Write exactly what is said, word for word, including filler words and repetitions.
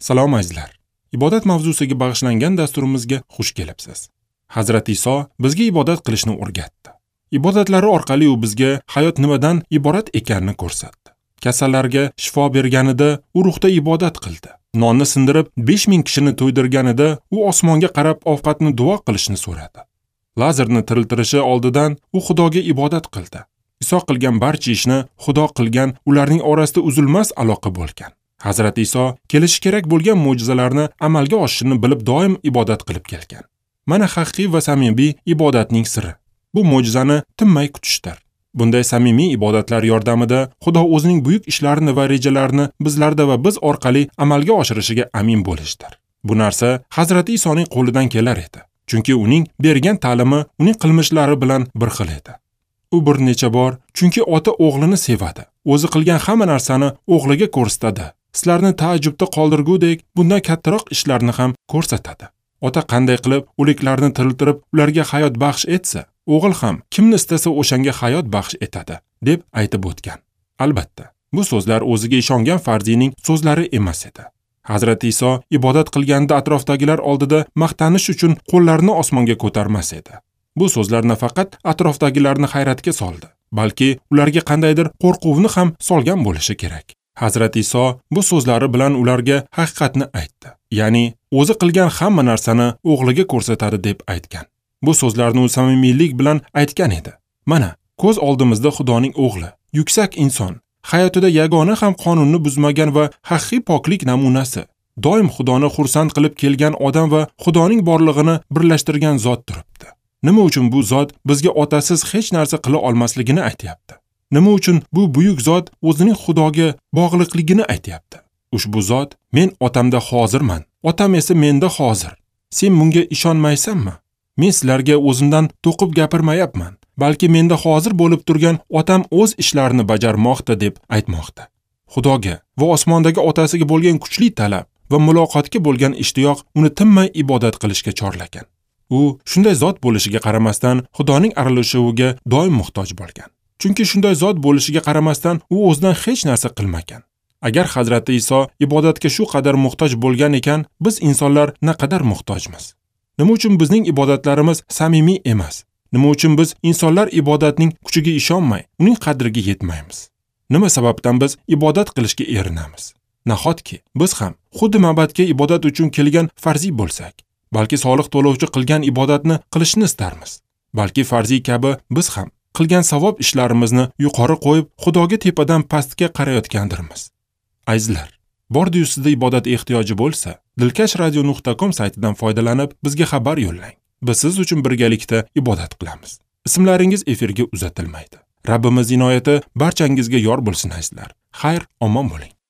Salom azizlar. Ibodat mavzusiga bag'ishlangan dasturimizga xush kelibsiz. Hazrat Iso bizga ibodat qilishni o'rgatdi. Ibodatlari orqali u bizga hayot nimadan iborat ekanini ko'rsatdi. Kasallarga shifo berganida u ruhda ibodat qildi. Nonni sindirib besh ming kishini to'ydirganida u osmonga qarab ovqatni duo qilishni so'radi. Lazarni tiriltirishi oldidan u Xudoga ibodat qildi. Iso qilgan barcha ishni Xudo qilgan, ularning orasida uzilmas aloqa bo'lgan. Hazrat Iso kelishi kerak bo'lgan mo'jizalarni amalga oshishini bilib doim ibodat qilib kelgan. Mana haqiqiy va samimiy ibodatning siri. Bu mo'jizani tinmay kutishdir. Bunday samimiy ibodatlar yordamida Xudo o'zining buyuk ishlarini va rejalarini bizlarda va biz orqali amalga oshirishiga amin bo'lishdir. Bu narsa Hazrat Isoning qo'lidan kelar edi. Chunki uning bergan ta'limi uning qilmishlari bilan bir xil edi. U bir necha bor chunki ota o'g'lini sevadi. O'zi qilgan hamma narsani o'g'liga ko'rsatadi. Sizlarni taajjubda qoldirgudek bundan kattaroq ishlarni ham ko'rsatadi. Ota qanday qilib o'liklarni tiriltirib ularga hayot baxsh etsa, o'g'il ham kimni istasa o'shanga hayot baxsh etadi, deb aytib o'tgan. Albatta, bu so'zlar o'ziga ishongan farziyning so'zlari emas edi. Hazrat Iso ibodat qilganda atrofdagilar oldida maqtanish uchun qo'llarini osmonga ko'tarmas edi. Bu so'zlar nafaqat atrofdagilarni hayratga soldi, balki ularga qandaydir qo'rquvni ham solgan bo'lishi kerak. Hazrat Iso bu so'zlari bilan ularga haqiqatni aytdi. Ya'ni o'zi qilgan hamma narsani o'g'liga ko'rsatadi deb aytgan. Bu so'zlarni u samimiylik bilan aytgan edi. Mana, ko'z oldimizda Xudoning o'g'li, yuksak inson, hayotida yagona ham qonunni buzmagan va haqiqiy poklik namunasi, doim Xudoni xursand qilib kelgan odam va Xudoning borlig'ini birlashtirgan zot turibdi. Nima uchun bu zot bizga otasiz hech narsa qila olmasligini aytayapti? Nima uchun bu buyuk zot o'zining Xudoga bog'liqligini aytayapti? Ushbu zot men otamda hozirman, otam esa menda hozir. Sen bunga ishonmaysanmi? Men sizlarga o'zimdan to'qib gapirmayapman, balki menda hozir bo'lib turgan otam o'z ishlarini bajarmoqda deb aytmoqda. Xudoga va osmondagi otasiga bo'lgan kuchli talab va muloqotga bo'lgan ishtiyoq uni tinmay ibodat qilishga chorlagan. U shunday zot bo'lishiga qaramasdan Xudoning aralashuviga doim muhtoj bo'lgan. Chunki shunday zot bo'lishiga qaramasdan u o'zidan hech narsa qilmagan. Agar Hazrat Iso ibodatga shu qadar muhtoj bo'lgan ekan, biz insonlar naqadar muhtojmiz? Nima uchun bizning ibodatlarimiz samimiy emas? Nima uchun biz insonlar ibodatning kuchiga ishonmay, uning qadriga yetmaymiz? Nima sababdan biz ibodat qilishga erinamiz? Nahotki biz ham xuddi ma'batga ibodat uchun kelgan farziy bo'lsak, balki soliq to'lovchi qilgan ibodatni qilishni istarmiz. Balki farziy kabi biz ham qilgan savob ishlarimizni yuqori qo'yib, Xudoga tepadan pastga qarayotgandirmiz. Azizlar, bordi-yu sizda ibodat ehtiyoji bo'lsa, dilkash radio nuqta com saytidan foydalanib bizga xabar yo'llang. Biz siz uchun birgalikda ibodat qilamiz. Ismlaringiz efirga uzatilmaydi. Rabbimiz inoyati barchangizga yor bo'lsin azizlar. Xayr, omon bo'ling.